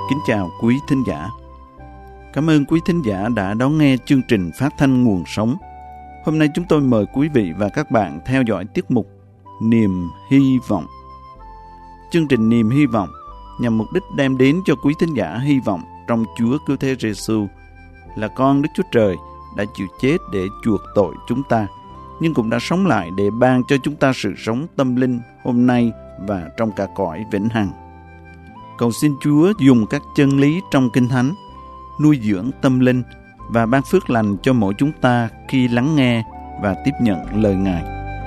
Kính chào quý thính giả. Cảm ơn quý thính giả đã đón nghe chương trình phát thanh Nguồn Sống. Hôm nay chúng tôi mời quý vị và các bạn theo dõi tiết mục Niềm Hy Vọng. Chương trình Niềm Hy Vọng nhằm mục đích đem đến cho quý thính giả hy vọng trong Chúa Cứu Thế Giêsu là con Đức Chúa Trời đã chịu chết để chuộc tội chúng ta, nhưng cũng đã sống lại để ban cho chúng ta sự sống tâm linh hôm nay và trong cả cõi vĩnh hằng. Cầu xin Chúa dùng các chân lý trong Kinh Thánh nuôi dưỡng tâm linh và ban phước lành cho mỗi chúng ta khi lắng nghe và tiếp nhận lời Ngài.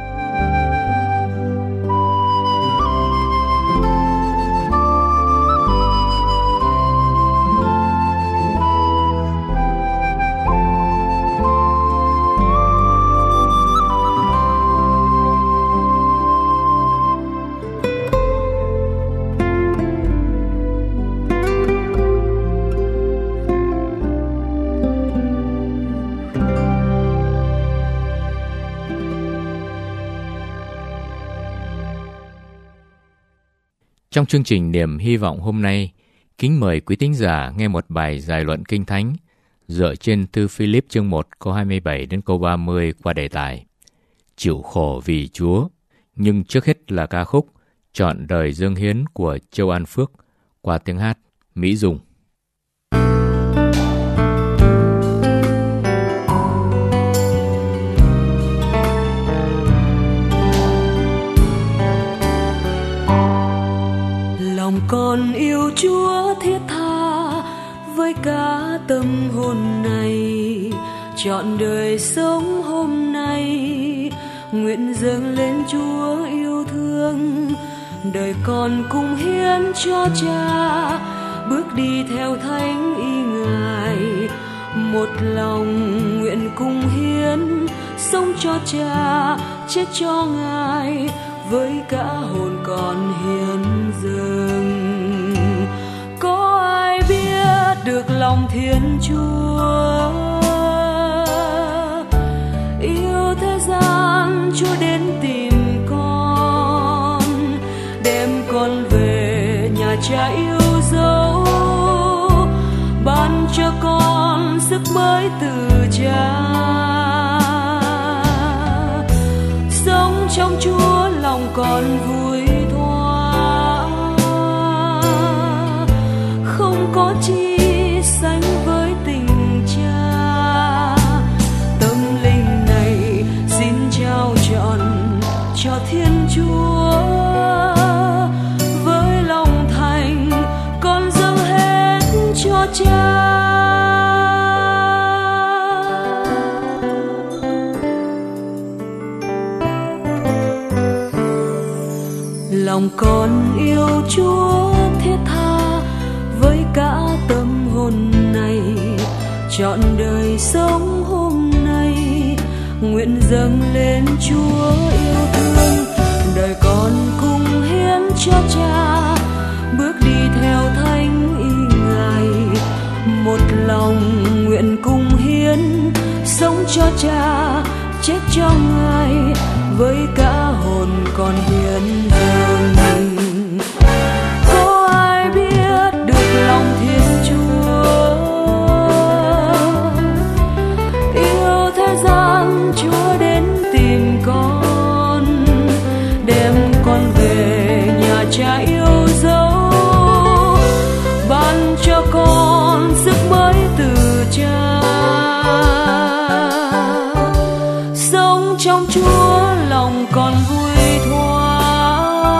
Trong chương trình Niềm Hy Vọng hôm nay, kính mời quý thính giả nghe một bài giải luận Kinh Thánh dựa trên thư Philip chương 1 câu 27 đến câu 30 qua đề tài Chịu khổ vì Chúa. Nhưng trước hết là ca khúc Trọn đời dâng hiến của Châu An Phước qua tiếng hát Mỹ Dung. Lòng con yêu Chúa thiết tha với cả tâm hồn này, trọn đời sống hôm nay nguyện dâng lên Chúa yêu thương. Đời con cùng hiến cho Cha, bước đi theo thánh ý Ngài. Một lòng nguyện cùng hiến, sống cho Cha, chết cho Ngài, với cả hồn con hiến dâng. Có ai biết được lòng Thiên Chúa, yêu thế gian Chúa đến tìm con, đem con về nhà Cha yêu dấu, ban cho con sức mới từ Cha. Sống trong Chúa lòng con vui thoa, không có chi sánh với tình Cha. Tâm linh này xin trao trọn cho Thiên Chúa, với lòng thành con dâng hết cho Cha. Lòng con yêu Chúa thiết tha với cả tâm hồn này, trọn đời sống hôm nay nguyện dâng lên Chúa yêu thương. Đời con cùng hiến cho Cha, bước đi theo thánh ý Ngài. Một lòng nguyện cùng hiến, sống cho Cha, chết cho Ngài, với cả hồn con hiến dâng. Có ai biết được lòng Thiên Chúa, yêu thế gian Chúa đến tìm con, đem con về nhà Cha yêu dấu, ban cho con sức mới từ Cha. Sống trong Chúa lòng con vui thoa,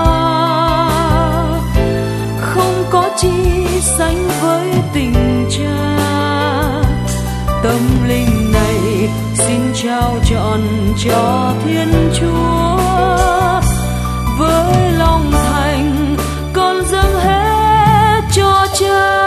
không có chi sánh với tình Cha. Tâm linh này xin trao trọn cho Thiên Chúa, với lòng thành con dâng hết cho Cha.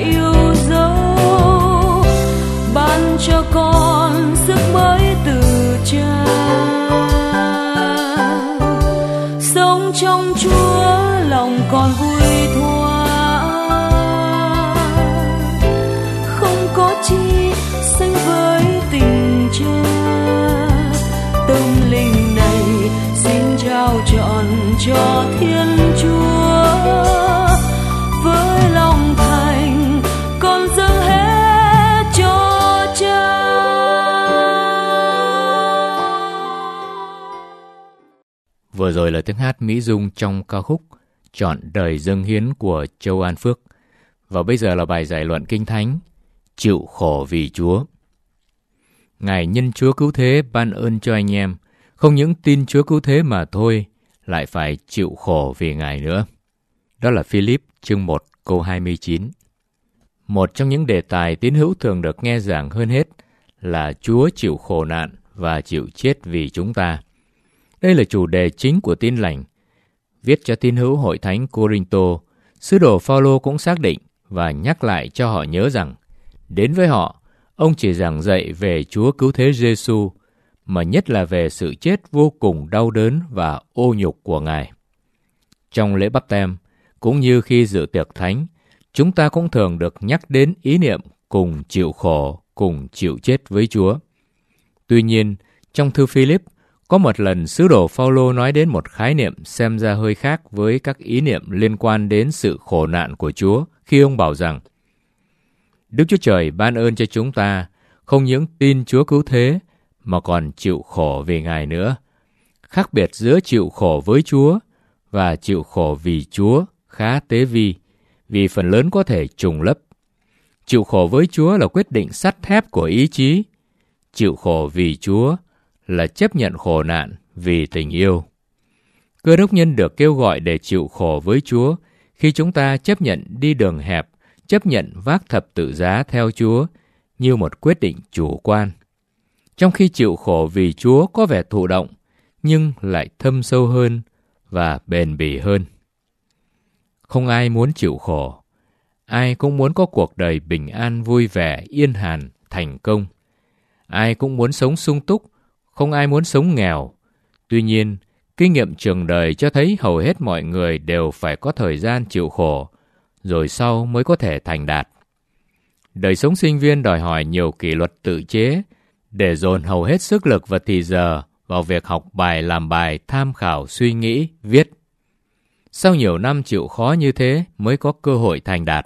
yêu dấu, ban cho con sức mới từ Cha. Sống trong Chúa lòng con vui thoa, không có chi sánh với tình Cha. Tâm linh này xin trao trọn cho Thiên Chúa, với lòng thành con dâng hết cho Cha. Vừa rồi là tiếng hát Mỹ Dung trong ca khúc Trọn đời dâng hiến của Châu An Phước. Và bây giờ là bài giải luận Kinh Thánh, Chịu khổ vì Chúa. Ngài nhân Chúa cứu thế ban ơn cho anh em, không những tin Chúa cứu thế mà thôi, lại phải chịu khổ vì Ngài nữa. Đó là Philip chương 1 câu 29. Một trong những đề tài tín hữu thường được nghe giảng hơn hết là Chúa chịu khổ nạn và chịu chết vì chúng ta. Đây là chủ đề chính của Tin Lành. Viết cho tín hữu hội thánh Cô-rinh-tô, sứ đồ Phao-lô cũng xác định và nhắc lại cho họ nhớ rằng, đến với họ, ông chỉ giảng dạy về Chúa cứu thế Giê-xu, mà nhất là về sự chết vô cùng đau đớn và ô nhục của Ngài. Trong lễ báp têm, cũng như khi dự tiệc thánh, chúng ta cũng thường được nhắc đến ý niệm cùng chịu khổ, cùng chịu chết với Chúa. Tuy nhiên, trong thư Philip, có một lần sứ đồ Phao-lô nói đến một khái niệm xem ra hơi khác với các ý niệm liên quan đến sự khổ nạn của Chúa khi ông bảo rằng, Đức Chúa Trời ban ơn cho chúng ta không những tin Chúa cứu thế mà còn chịu khổ vì Ngài nữa. Khác biệt giữa chịu khổ với Chúa và chịu khổ vì Chúa khá tế vi, vì phần lớn có thể trùng lấp. Chịu khổ với Chúa là quyết định sắt thép của ý chí. Chịu khổ vì Chúa là chấp nhận khổ nạn vì tình yêu. Cơ đốc nhân được kêu gọi để chịu khổ với Chúa khi chúng ta chấp nhận đi đường hẹp, chấp nhận vác thập tự giá theo Chúa như một quyết định chủ quan. Trong khi chịu khổ vì Chúa có vẻ thụ động, nhưng lại thâm sâu hơn và bền bỉ hơn. Không ai muốn chịu khổ. Ai cũng muốn có cuộc đời bình an, vui vẻ, yên hàn, thành công. Ai cũng muốn sống sung túc, không ai muốn sống nghèo. Tuy nhiên, kinh nghiệm trường đời cho thấy hầu hết mọi người đều phải có thời gian chịu khổ, rồi sau mới có thể thành đạt. Đời sống sinh viên đòi hỏi nhiều kỷ luật tự chế, để dồn hầu hết sức lực và thì giờ vào việc học bài, làm bài, tham khảo, suy nghĩ, viết. Sau nhiều năm chịu khó như thế mới có cơ hội thành đạt.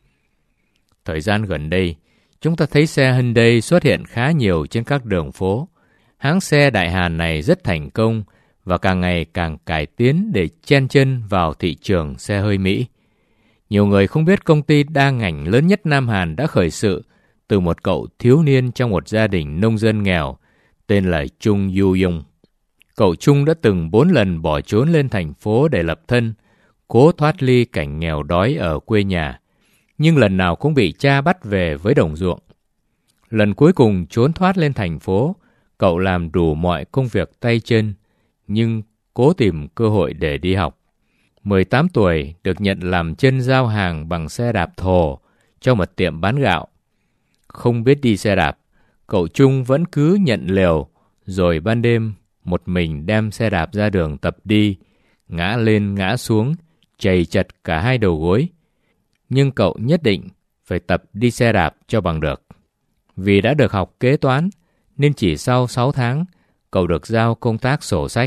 Thời gian gần đây, chúng ta thấy xe Hyundai xuất hiện khá nhiều trên các đường phố. Hãng xe Đại Hàn này rất thành công và càng ngày càng cải tiến để chen chân vào thị trường xe hơi Mỹ. Nhiều người không biết công ty đa ngành lớn nhất Nam Hàn đã khởi sự từ một cậu thiếu niên trong một gia đình nông dân nghèo tên là Chung Yu-yung. Cậu Chung đã từng 4 lần bỏ trốn lên thành phố để lập thân, cố thoát ly cảnh nghèo đói ở quê nhà, nhưng lần nào cũng bị cha bắt về với đồng ruộng. Lần cuối cùng trốn thoát lên thành phố, cậu làm đủ mọi công việc tay chân, nhưng cố tìm cơ hội để đi học. 18 tuổi được nhận làm chân giao hàng bằng xe đạp thồ cho một tiệm bán gạo. Không biết đi xe đạp, cậu Chung vẫn cứ nhận lều, rồi ban đêm một mình đem xe đạp ra đường tập đi, ngã lên ngã xuống, chầy chật cả hai đầu gối. Nhưng cậu nhất định phải tập đi xe đạp cho bằng được. Vì đã được học kế toán, nên chỉ sau 6 tháng, cậu được giao công tác sổ sách.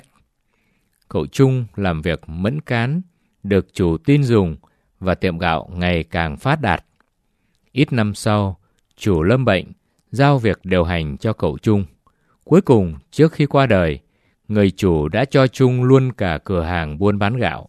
Cậu Chung làm việc mẫn cán, được chủ tin dùng và tiệm gạo ngày càng phát đạt. Ít năm sau, chủ lâm bệnh, giao việc điều hành cho cậu Chung. Cuối cùng, trước khi qua đời, người chủ đã cho Chung luôn cả cửa hàng buôn bán gạo.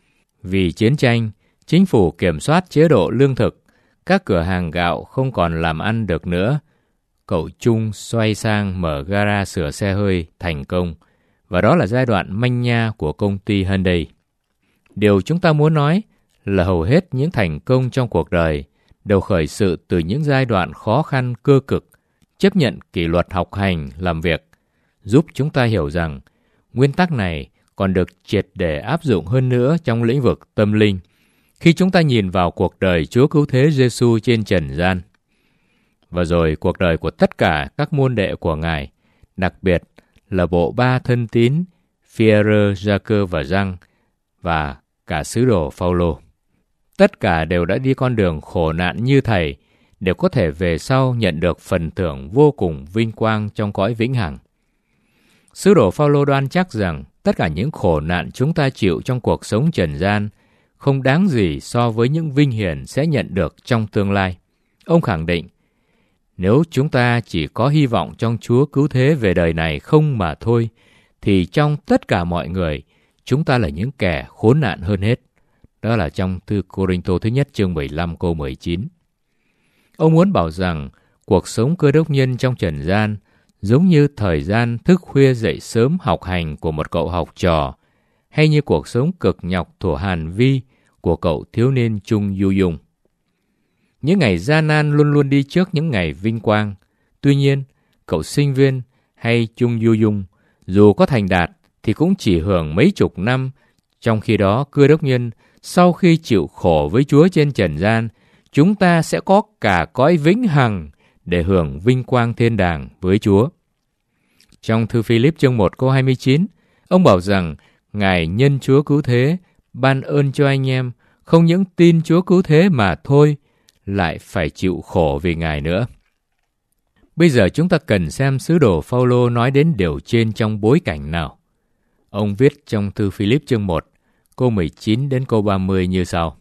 Vì chiến tranh, chính phủ kiểm soát chế độ lương thực, các cửa hàng gạo không còn làm ăn được nữa. Cậu Chung xoay sang mở gara sửa xe hơi thành công, và đó là giai đoạn manh nha của công ty Hyundai. Điều chúng ta muốn nói là hầu hết những thành công trong cuộc đời đều khởi sự từ những giai đoạn khó khăn cơ cực, chấp nhận kỷ luật học hành, làm việc, giúp chúng ta hiểu rằng nguyên tắc này còn được triệt để áp dụng hơn nữa trong lĩnh vực tâm linh, Khi chúng ta nhìn vào cuộc đời Chúa Cứu Thế Giêsu trên trần gian, và rồi cuộc đời của tất cả các môn đệ của Ngài, đặc biệt là bộ ba thân tín Phi-e-rơ, Gia-cơ và Giăng, và cả sứ đồ Phao-lô, tất cả đều đã đi con đường khổ nạn như Thầy, đều có thể về sau nhận được phần thưởng vô cùng vinh quang trong cõi vĩnh hằng. Sứ đồ Phao-lô đoan chắc rằng tất cả những khổ nạn chúng ta chịu trong cuộc sống trần gian không đáng gì so với những vinh hiển sẽ nhận được trong tương lai. Ông khẳng định, nếu chúng ta chỉ có hy vọng trong Chúa Cứu Thế về đời này không mà thôi, thì trong tất cả mọi người, chúng ta là những kẻ khốn nạn hơn hết. Đó là trong thư Cô-rinh-tô thứ nhất chương 15 câu 19. Ông muốn bảo rằng cuộc sống cơ đốc nhân trong trần gian giống như thời gian thức khuya dậy sớm học hành của một cậu học trò, hay như cuộc sống cực nhọc thuở Hàn Vi của cậu thiếu niên Chung Du Dung. Những ngày gian nan luôn luôn đi trước những ngày vinh quang. Tuy nhiên, cậu sinh viên hay Chung Du Dung, dù có thành đạt thì cũng chỉ hưởng mấy chục năm, trong khi đó cơ đốc nhân sau khi chịu khổ với Chúa trên trần gian, chúng ta sẽ có cả cõi vĩnh hằng để hưởng vinh quang thiên đàng với Chúa. Trong thư Philip chương 1 câu 29, ông bảo rằng Ngài nhân Chúa Cứu Thế ban ơn cho anh em không những tin Chúa Cứu Thế mà thôi, lại phải chịu khổ vì Ngài nữa. Bây giờ chúng ta cần xem sứ đồ Phao-lô nói đến điều trên trong bối cảnh nào. Ông viết trong thư Philip chương 1, câu 19 đến câu 30 như sau.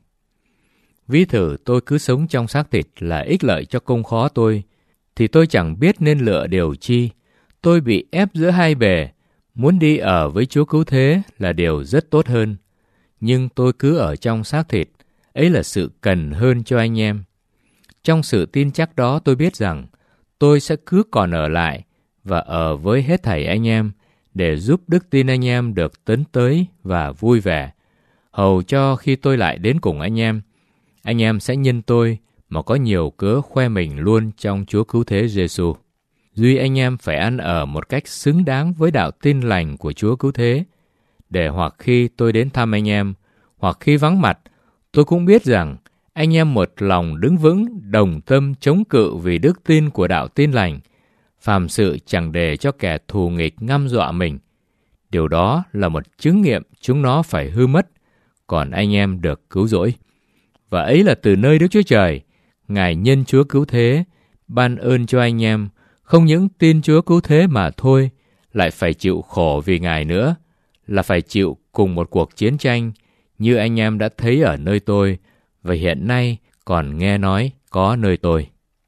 Ví thử tôi cứ sống trong xác thịt là ích lợi cho công khó tôi, thì tôi chẳng biết nên lựa điều chi. Tôi bị ép giữa hai bề, muốn đi ở với Chúa Cứu Thế là điều rất tốt hơn. Nhưng tôi cứ ở trong xác thịt, ấy là sự cần hơn cho anh em. Trong sự tin chắc đó tôi biết rằng tôi sẽ cứ còn ở lại và ở với hết thảy anh em để giúp đức tin anh em được tấn tới và vui vẻ, hầu cho khi tôi lại đến cùng anh em sẽ nhân tôi mà có nhiều cớ khoe mình luôn trong Chúa Cứu Thế Giêsu. Duy anh em phải ăn ở một cách xứng đáng với đạo tin lành của Chúa Cứu Thế, để hoặc khi tôi đến thăm anh em, hoặc khi vắng mặt, tôi cũng biết rằng anh em một lòng đứng vững, đồng tâm chống cự vì đức tin của đạo tin lành, phàm sự chẳng để cho kẻ thù nghịch ngăm dọa mình. Điều đó là một chứng nghiệm chúng nó phải hư mất, còn anh em được cứu rỗi. Và ấy là từ nơi Đức Chúa Trời, Ngài nhân Chúa Cứu Thế ban ơn cho anh em không những tin Chúa Cứu Thế mà thôi, lại phải chịu khổ vì Ngài nữa, là phải chịu cùng một cuộc chiến tranh như anh em đã thấy ở nơi tôi và hiện nay còn nghe nói có nơi tôi.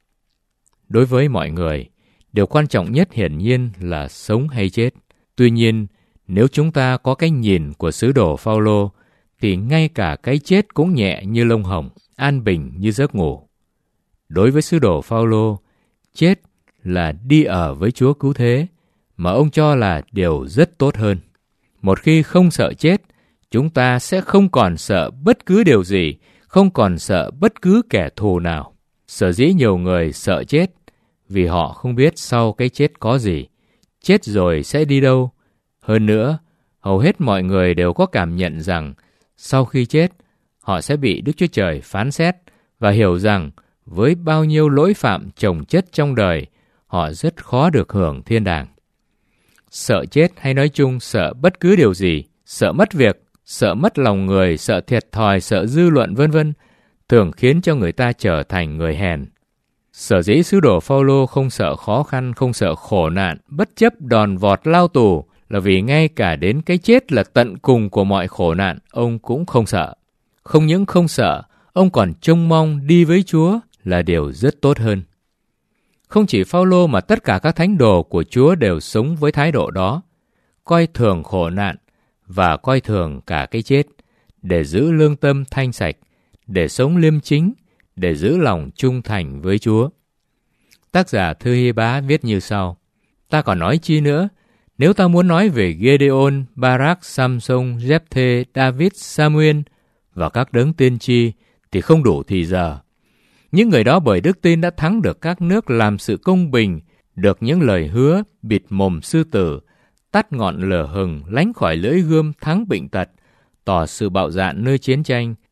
Đối với mọi người, điều quan trọng nhất hiển nhiên là sống hay chết. Tuy nhiên, nếu chúng ta có cái nhìn của sứ đồ Phao-lô, thì ngay cả cái chết cũng nhẹ như lông hồng, an bình như giấc ngủ. Đối với sứ đồ Phao-lô, chết là đi ở với Chúa Cứu Thế, mà ông cho là điều rất tốt hơn. Một khi không sợ chết, chúng ta sẽ không còn sợ bất cứ điều gì, không còn sợ bất cứ kẻ thù nào. Sở dĩ nhiều người sợ chết, vì họ không biết sau cái chết có gì, chết rồi sẽ đi đâu. Hơn nữa, hầu hết mọi người đều có cảm nhận rằng sau khi chết, họ sẽ bị Đức Chúa Trời phán xét và hiểu rằng với bao nhiêu lỗi phạm chồng chất trong đời, họ rất khó được hưởng thiên đàng. Sợ chết hay nói chung sợ bất cứ điều gì, sợ mất việc, sợ mất lòng người, sợ thiệt thòi, sợ dư luận vân vân, thường khiến cho người ta trở thành người hèn. Sở dĩ sứ đồ Phao-lô không sợ khó khăn, không sợ khổ nạn, bất chấp đòn vọt lao tù, là vì ngay cả đến cái chết là tận cùng của mọi khổ nạn, ông cũng không sợ. Không những không sợ, ông còn trông mong đi với Chúa là điều rất tốt hơn. Không chỉ Phao-lô mà tất cả các thánh đồ của Chúa đều sống với thái độ đó, coi thường khổ nạn và coi thường cả cái chết, để giữ lương tâm thanh sạch, để sống liêm chính, để giữ lòng trung thành với Chúa. Tác giả thư Hy-bá viết như sau: Ta còn nói chi nữa, nếu ta muốn nói về Gideon, Barak, Samson, Jephthê, David, Samuel và các đấng tiên tri thì không đủ thì giờ. Những người đó bởi đức tin đã thắng được các nước, làm sự công bình, được những lời hứa, bịt mồm sư tử, tắt ngọn lửa hừng, lánh khỏi lưỡi gươm, thắng bệnh tật, tỏ sự bạo dạn nơi chiến tranh,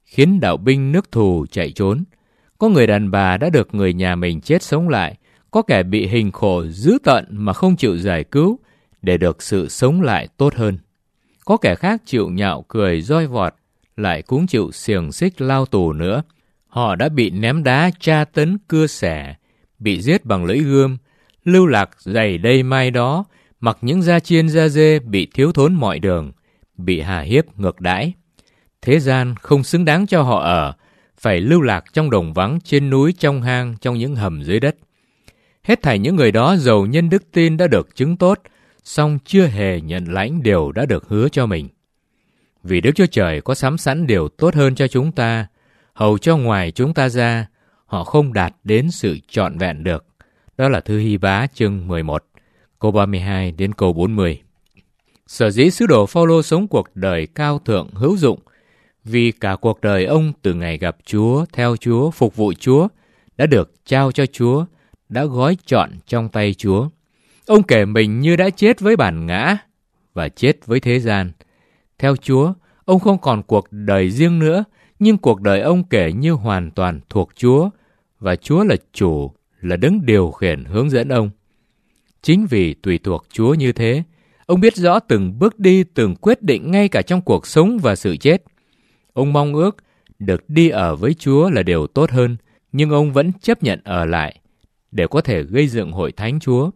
khiến đạo binh nước thù chạy trốn. Có người đàn bà đã được người nhà mình chết sống lại, có kẻ bị hình khổ dữ tợn mà không chịu giải cứu để được sự sống lại tốt hơn. Có kẻ khác chịu nhạo cười roi vọt, lại cũng chịu xiềng xích lao tù nữa. Họ đã bị ném đá tra tấn cưa xẻ, bị giết bằng lưỡi gươm, lưu lạc giày đây mai đó, mặc những da chiên da dê, bị thiếu thốn mọi đường, bị hà hiếp ngược đãi. Thế gian không xứng đáng cho họ ở, phải lưu lạc trong đồng vắng, trên núi, trong hang, trong những hầm dưới đất. Hết thảy những người đó giàu nhân đức tin đã được chứng tốt, song chưa hề nhận lãnh điều đã được hứa cho mình. Vì Đức Chúa Trời có sắm sẵn điều tốt hơn cho chúng ta, hầu cho ngoài chúng ta ra, họ không đạt đến sự trọn vẹn được. Đó là Thư Hy-bá chương 11, câu 32 đến câu 40. Sở dĩ sứ đồ Phao-lô sống cuộc đời cao thượng hữu dụng, vì cả cuộc đời ông từ ngày gặp Chúa, theo Chúa, phục vụ Chúa, đã được trao cho Chúa, đã gói trọn trong tay Chúa. Ông kể mình như đã chết với bản ngã và chết với thế gian. Theo Chúa, ông không còn cuộc đời riêng nữa, nhưng cuộc đời ông kể như hoàn toàn thuộc Chúa, và Chúa là chủ, là đấng điều khiển hướng dẫn ông. Chính vì tùy thuộc Chúa như thế, ông biết rõ từng bước đi, từng quyết định ngay cả trong cuộc sống và sự chết. Ông mong ước được đi ở với Chúa là điều tốt hơn, nhưng ông vẫn chấp nhận ở lại để có thể gây dựng hội thánh Chúa.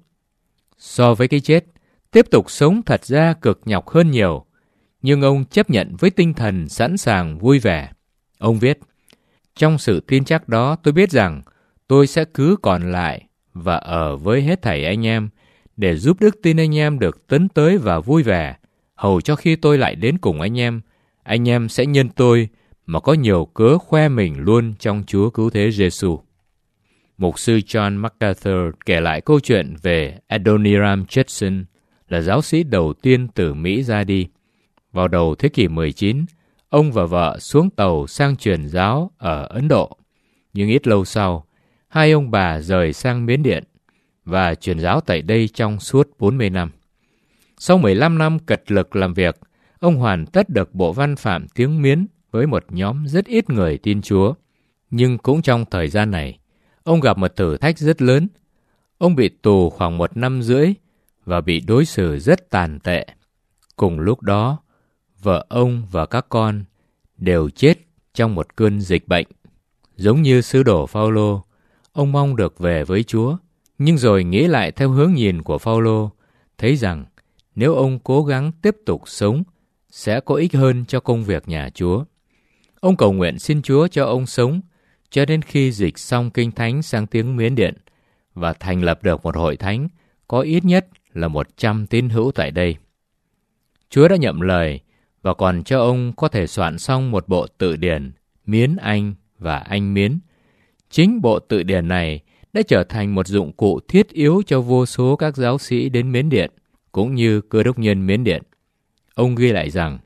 So với cái chết, tiếp tục sống thật ra cực nhọc hơn nhiều, nhưng ông chấp nhận với tinh thần sẵn sàng vui vẻ. Ông viết, trong sự tin chắc đó tôi biết rằng tôi sẽ cứ còn lại và ở với hết thảy anh em để giúp đức tin anh em được tấn tới và vui vẻ, hầu cho khi tôi lại đến cùng anh em sẽ nhân tôi mà có nhiều cớ khoe mình luôn trong Chúa Cứu Thế Giêsu. Mục sư John MacArthur kể lại câu chuyện về Adoniram Judson, là giáo sĩ đầu tiên từ Mỹ ra đi. Vào đầu thế kỷ 19, ông và vợ xuống tàu sang truyền giáo ở Ấn Độ. Nhưng ít lâu sau, hai ông bà rời sang Miến Điện và truyền giáo tại đây trong suốt 40 năm. Sau 15 năm cật lực làm việc, ông hoàn tất được bộ văn phạm tiếng Miến với một nhóm rất ít người tin Chúa. Nhưng cũng trong thời gian này, ông gặp một thử thách rất lớn. Ông bị tù khoảng 1 năm rưỡi và bị đối xử rất tàn tệ. Cùng lúc đó, vợ ông và các con đều chết trong một cơn dịch bệnh. Giống như sứ đồ Phao-lô, ông mong được về với Chúa, nhưng rồi nghĩ lại theo hướng nhìn của Phao-lô, thấy rằng nếu ông cố gắng tiếp tục sống, sẽ có ích hơn cho công việc nhà Chúa. Ông cầu nguyện xin Chúa cho ông sống cho đến khi dịch xong Kinh Thánh sang tiếng Miến Điện và thành lập được một hội thánh có ít nhất là 100 tín hữu tại đây. Chúa đã nhậm lời và còn cho ông có thể soạn xong một bộ tự điển Miến Anh và Anh Miến. Chính bộ tự điển này đã trở thành một dụng cụ thiết yếu cho vô số các giáo sĩ đến Miến Điện, cũng như Cơ đốc nhân Miến Điện. Ông ghi lại rằng,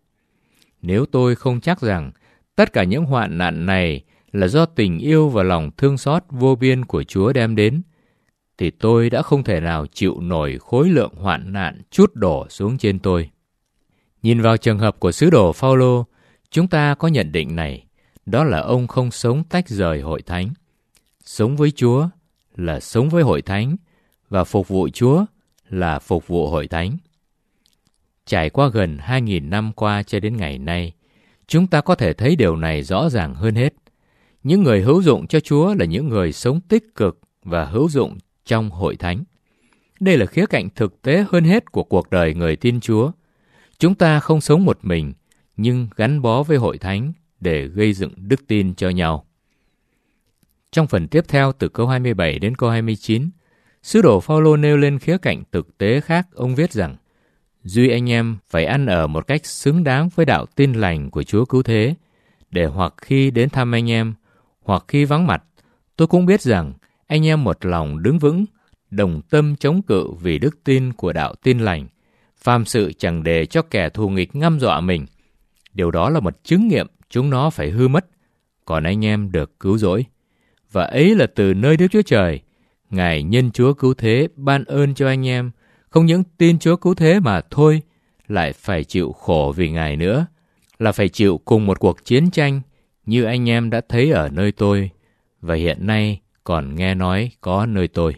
nếu tôi không chắc rằng tất cả những hoạn nạn này là do tình yêu và lòng thương xót vô biên của Chúa đem đến, thì tôi đã không thể nào chịu nổi khối lượng hoạn nạn trút đổ xuống trên tôi. Nhìn vào trường hợp của sứ đồ Phao-lô, chúng ta có nhận định này, đó là ông không sống tách rời hội thánh. Sống với Chúa là sống với hội thánh, và phục vụ Chúa là phục vụ hội thánh. Trải qua gần 2.000 năm qua cho đến ngày nay, chúng ta có thể thấy điều này rõ ràng hơn hết. Những người hữu dụng cho Chúa là những người sống tích cực và hữu dụng trong hội thánh. Đây là khía cạnh thực tế hơn hết của cuộc đời người tin Chúa. Chúng ta không sống một mình, nhưng gắn bó với hội thánh để gây dựng đức tin cho nhau. Trong phần tiếp theo từ câu 27 đến câu 29, sứ đồ Phao-lô nêu lên khía cạnh thực tế khác. Ông viết rằng, duy anh em phải ăn ở một cách xứng đáng với đạo tin lành của Chúa Cứu Thế, để hoặc khi đến thăm anh em, hoặc khi vắng mặt, tôi cũng biết rằng anh em một lòng đứng vững, đồng tâm chống cự vì đức tin của đạo tin lành, phàm sự chẳng để cho kẻ thù nghịch ngăm dọa mình. Điều đó là một chứng nghiệm chúng nó phải hư mất, còn anh em được cứu rỗi. Và ấy là từ nơi Đức Chúa Trời, Ngài nhân Chúa Cứu Thế ban ơn cho anh em, không những tin Chúa Cứu Thế mà thôi, lại phải chịu khổ vì Ngài nữa, là phải chịu cùng một cuộc chiến tranh, như anh em đã thấy ở nơi tôi, và hiện nay còn nghe nói có nơi tôi.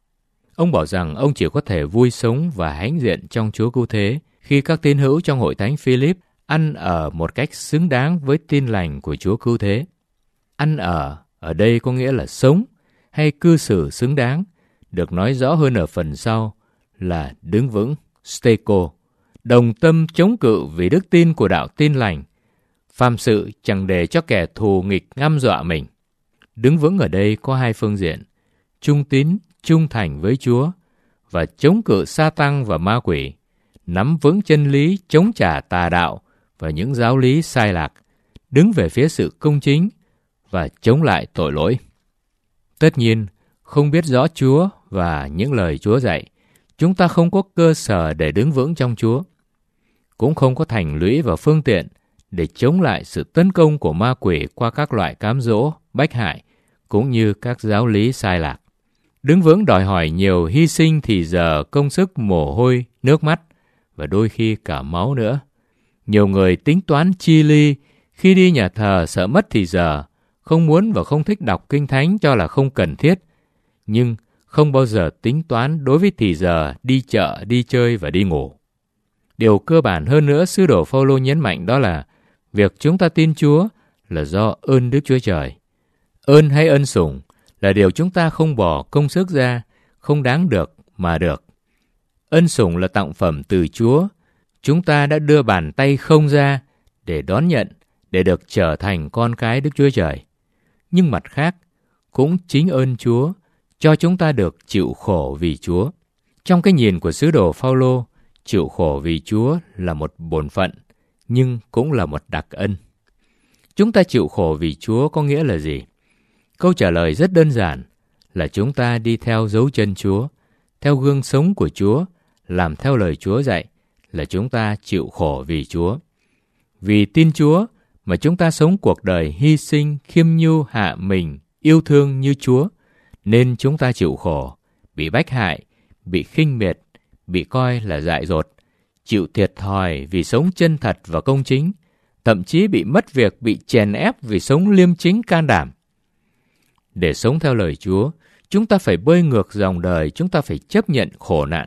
Ông bảo rằng ông chỉ có thể vui sống và hãnh diện trong Chúa Cứu Thế khi các tín hữu trong hội thánh Philip ăn ở một cách xứng đáng với tin lành của Chúa Cứu Thế. Ăn ở đây có nghĩa là sống hay cư xử xứng đáng, được nói rõ hơn ở phần sau là đứng vững, steko, đồng tâm chống cự vì đức tin của đạo tin lành, phàm sự chẳng để cho kẻ thù nghịch ngăm dọa mình. Đứng vững ở đây có hai phương diện: trung tín, trung thành với Chúa, và chống cự Sa-tăng và ma quỷ, nắm vững chân lý, chống trả tà đạo và những giáo lý sai lạc, đứng về phía sự công chính và chống lại tội lỗi. Tất nhiên, không biết rõ Chúa và những lời Chúa dạy, chúng ta không có cơ sở để đứng vững trong Chúa, cũng không có thành lũy và phương tiện để chống lại sự tấn công của ma quỷ qua các loại cám dỗ, bách hại, cũng như các giáo lý sai lạc. Đứng vững đòi hỏi nhiều hy sinh thì giờ, công sức, mồ hôi, nước mắt và đôi khi cả máu nữa. Nhiều người tính toán chi ly, khi đi nhà thờ sợ mất thì giờ, không muốn và không thích đọc kinh thánh cho là không cần thiết, nhưng không bao giờ tính toán đối với thì giờ đi chợ, đi chơi và đi ngủ. Điều cơ bản hơn nữa sứ đồ Phao-lô nhấn mạnh đó là việc chúng ta tin Chúa là do ơn Đức Chúa Trời. Ơn hay ân sủng là điều chúng ta không bỏ công sức ra, không đáng được mà được. Ân sủng là tặng phẩm từ Chúa. Chúng ta đã đưa bàn tay không ra để đón nhận, để được trở thành con cái Đức Chúa Trời. Nhưng mặt khác, cũng chính ơn Chúa cho chúng ta được chịu khổ vì Chúa. Trong cái nhìn của sứ đồ Phao-lô, chịu khổ vì Chúa là một bổn phận, nhưng cũng là một đặc ân. Chúng ta chịu khổ vì Chúa có nghĩa là gì? Câu trả lời rất đơn giản là chúng ta đi theo dấu chân Chúa, theo gương sống của Chúa, làm theo lời Chúa dạy, là chúng ta chịu khổ vì Chúa. Vì tin Chúa mà chúng ta sống cuộc đời hy sinh, khiêm nhu, hạ mình, yêu thương như Chúa, nên chúng ta chịu khổ, bị bách hại, bị khinh miệt, bị coi là dại dột, chịu thiệt thòi vì sống chân thật và công chính, thậm chí bị mất việc, bị chèn ép vì sống liêm chính can đảm. Để sống theo lời Chúa, chúng ta phải bơi ngược dòng đời, chúng ta phải chấp nhận khổ nạn.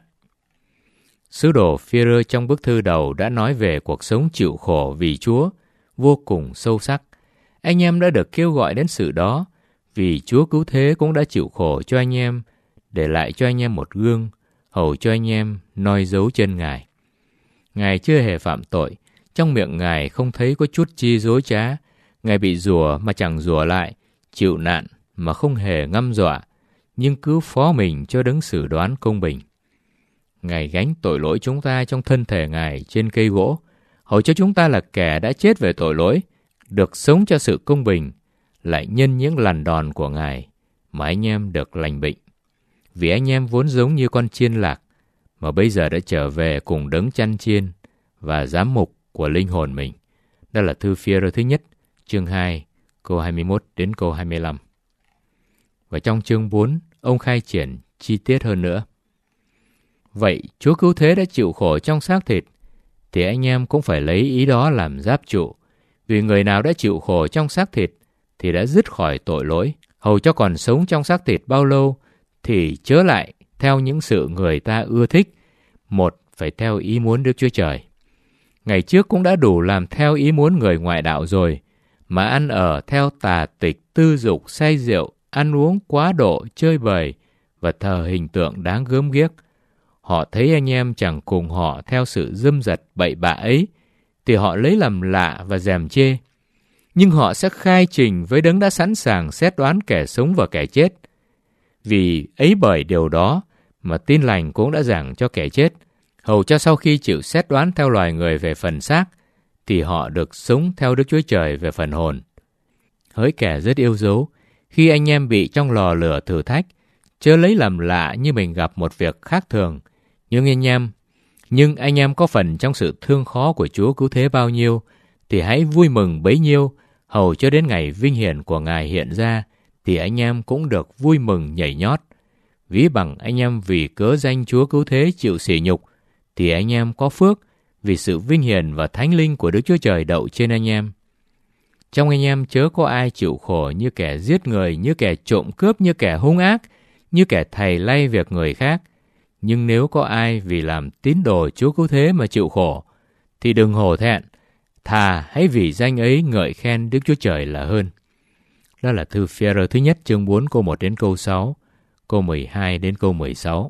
Sứ đồ Phi-rơ trong bức thư đầu đã nói về cuộc sống chịu khổ vì Chúa vô cùng sâu sắc. Anh em đã được kêu gọi đến sự đó, vì Chúa Cứu Thế cũng đã chịu khổ cho anh em, để lại cho anh em một gương, hầu cho anh em noi dấu chân Ngài. Ngài chưa hề phạm tội, trong miệng Ngài không thấy có chút chi dối trá. Ngài bị rủa mà chẳng rủa lại, chịu nạn mà không hề ngăm dọa, nhưng cứ phó mình cho đấng xử đoán công bình. Ngài gánh tội lỗi chúng ta trong thân thể Ngài trên cây gỗ, hầu cho chúng ta là kẻ đã chết về tội lỗi, được sống cho sự công bình, lại nhân những lần đòn của Ngài mà anh em được lành bệnh. Vì anh em vốn giống như con chiên lạc, mà bây giờ đã trở về cùng đấng chăn chiên và giám mục của linh hồn mình. Đó là thư Phi-rơ thứ nhất, chương 2, câu 21 đến câu 25. Và trong chương 4, ông khai triển chi tiết hơn nữa. Vậy Chúa Cứu Thế đã chịu khổ trong xác thịt, thì anh em cũng phải lấy ý đó làm giáp trụ. Vì người nào đã chịu khổ trong xác thịt, thì đã dứt khỏi tội lỗi. Hầu cho còn sống trong xác thịt bao lâu, thì chớ lại theo những sự người ta ưa thích. Một, phải theo ý muốn Đức Chúa Trời. Ngày trước cũng đã đủ làm theo ý muốn người ngoại đạo rồi, mà ăn ở theo tà tịch, tư dục, say rượu, ăn uống quá độ, chơi bời và thờ hình tượng đáng gớm ghiếc. Họ thấy anh em chẳng cùng họ theo sự dâm dật bậy bạ ấy, thì họ lấy làm lạ và gièm chê. Nhưng họ sẽ khai trình với đấng đã sẵn sàng xét đoán kẻ sống và kẻ chết. Vì ấy bởi điều đó mà tin lành cũng đã giảng cho kẻ chết, hầu cho sau khi chịu xét đoán theo loài người về phần xác, thì họ được sống theo Đức Chúa Trời về phần hồn. Hỡi kẻ rất yêu dấu, khi anh em bị trong lò lửa thử thách, chớ lấy làm lạ như mình gặp một việc khác thường. Nhưng anh em có phần trong sự thương khó của Chúa Cứu Thế bao nhiêu, thì hãy vui mừng bấy nhiêu, hầu cho đến ngày vinh hiển của Ngài hiện ra, thì anh em cũng được vui mừng nhảy nhót. Ví bằng anh em vì cớ danh Chúa Cứu Thế chịu sỉ nhục, thì anh em có phước, vì sự vinh hiển và thánh linh của Đức Chúa Trời đậu trên anh em. Trong anh em chớ có ai chịu khổ như kẻ giết người, như kẻ trộm cướp, như kẻ hung ác, như kẻ thầy lay việc người khác. Nhưng nếu có ai vì làm tín đồ Chúa Cứu Thế mà chịu khổ, thì đừng hổ thẹn, thà hãy vì danh ấy ngợi khen Đức Chúa Trời là hơn. Đó là thư Phi-e-rơ thứ nhất chương 4 câu 1 đến câu 6, câu 12 đến câu 16.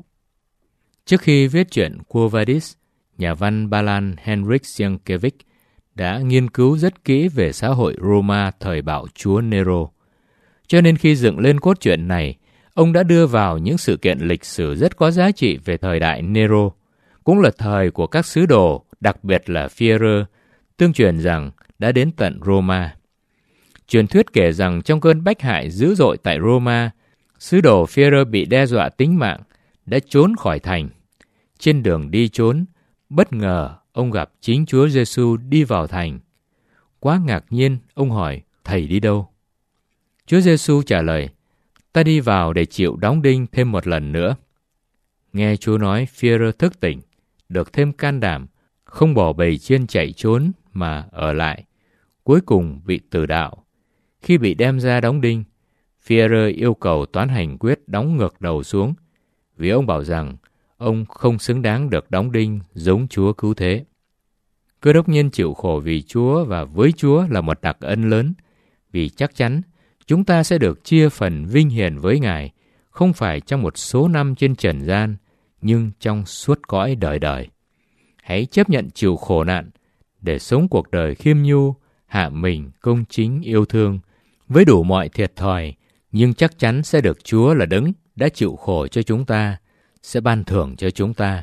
Trước khi viết truyện Quo Vadis, nhà văn Ba Lan Henryk Sienkiewicz đã nghiên cứu rất kỹ về xã hội Roma thời bạo chúa Nero. Cho nên khi dựng lên cốt truyện này, ông đã đưa vào những sự kiện lịch sử rất có giá trị về thời đại Nero, cũng là thời của các sứ đồ, đặc biệt là Phi-e-rơ, tương truyền rằng đã đến tận Roma. Truyền thuyết kể rằng trong cơn bách hại dữ dội tại Roma, sứ đồ Phi-e-rơ bị đe dọa tính mạng, đã trốn khỏi thành. Trên đường đi trốn, bất ngờ ông gặp chính Chúa Giêsu đi vào thành. Quá ngạc nhiên, ông hỏi, Thầy đi đâu? Chúa Giêsu trả lời, ta đi vào để chịu đóng đinh thêm một lần nữa. Nghe Chúa nói, Phi-e-rơ thức tỉnh, được thêm can đảm, không bỏ bầy chiên chạy trốn mà ở lại, cuối cùng bị tử đạo. Khi bị đem ra đóng đinh, Phi-e-rơ yêu cầu toán hành quyết đóng ngược đầu xuống, vì ông bảo rằng ông không xứng đáng được đóng đinh giống Chúa Cứu Thế. Cơ đốc nhân chịu khổ vì Chúa và với Chúa là một đặc ân lớn, vì chắc chắn chúng ta sẽ được chia phần vinh hiển với Ngài, không phải trong một số năm trên trần gian, nhưng trong suốt cõi đời đời. Hãy chấp nhận chịu khổ nạn để sống cuộc đời khiêm nhu, hạ mình, công chính, yêu thương, với đủ mọi thiệt thòi, nhưng chắc chắn sẽ được Chúa là đấng đã chịu khổ cho chúng ta, sẽ ban thưởng cho chúng ta.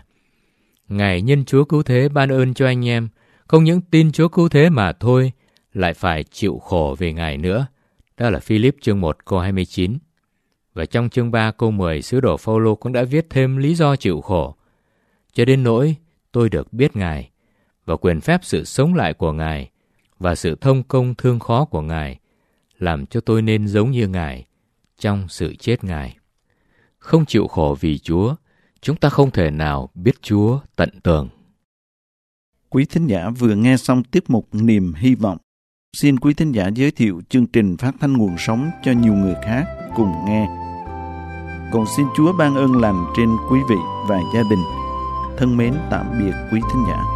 Ngài nhân Chúa Cứu Thế ban ơn cho anh em, không những tin Chúa Cứu Thế mà thôi, lại phải chịu khổ vì Ngài nữa. Đó là Philip chương 1 câu 29. Và trong chương 3 câu 10, sứ đồ Phao-lô cũng đã viết thêm lý do chịu khổ. Cho đến nỗi tôi được biết Ngài, và quyền phép sự sống lại của Ngài, và sự thông công thương khó của Ngài, làm cho tôi nên giống như Ngài trong sự chết Ngài. Không chịu khổ vì Chúa, chúng ta không thể nào biết Chúa tận tường. Quý thính giả vừa nghe xong tiết mục Niềm Hy Vọng. Xin quý thính giả giới thiệu chương trình phát thanh nguồn sống cho nhiều người khác cùng nghe. Cầu xin Chúa ban ơn lành trên quý vị và gia đình. Thân mến tạm biệt quý thính giả.